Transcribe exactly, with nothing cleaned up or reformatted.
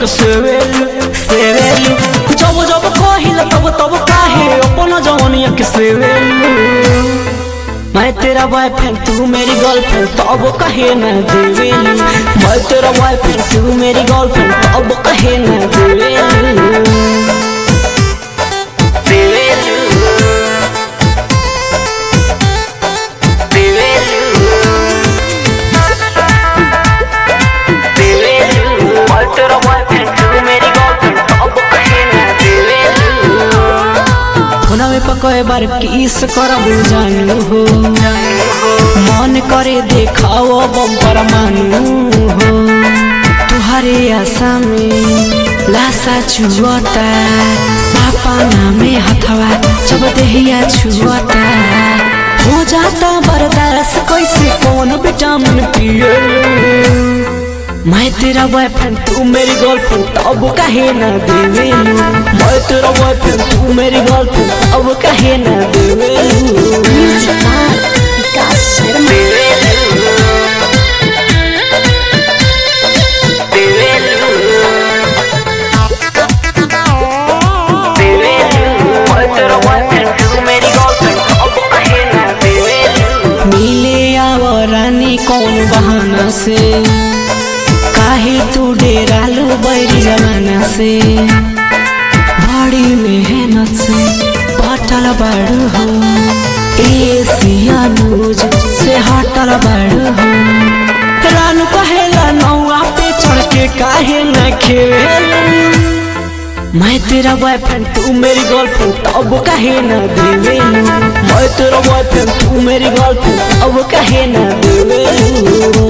के सेवेलू सेवेलू जब जब कहिल तब तब काहे अपन जवानिया के सेवेलू। मैं तेरा बॉयफ्रेंड तू मेरी गर्लफ्रेंड तब कहे न देवेलू। मैं तेरा बॉयफ्रेंड तू मेरी गर्लफ्रेंड तब कहे न देवेलू। पकोए बार किस करबू जानू हो मन करे देखाओ बम्पर मानू हो। तुहरे आशा में लाशा छुअता सपना में हथवा जब देहिया छुअता हो जाता बर्दाश्त कैसे कौन विटामिन पिए। मैं तेरा बॉयफ्रेंड तू मेरी गर्लफ्रेंड तब कहे न देवेलू। मैं तेरा बॉयफ्रेंड तू मेरी गर्लफ्रेंड तब कहे न देवेलू। मिले आओ रानी कौन बहाना से काहे तू डेरालू बैरी जमाना से बड़ी मेहनत से पटल बाड़ू हो एशिया न्यूज से हटल बाड़ू हो। रानू कहेला नौआ पे चढ़ के काहे न खेलू। मैं तेरा बॉयफ्रेंड तू मेरी गर्लफ्रेंड तब कहे न देवेलू। मैं तेरा बॉयफ्रेंड तू मेरी गर्लफ्रेंड तब कहे न देवेलू।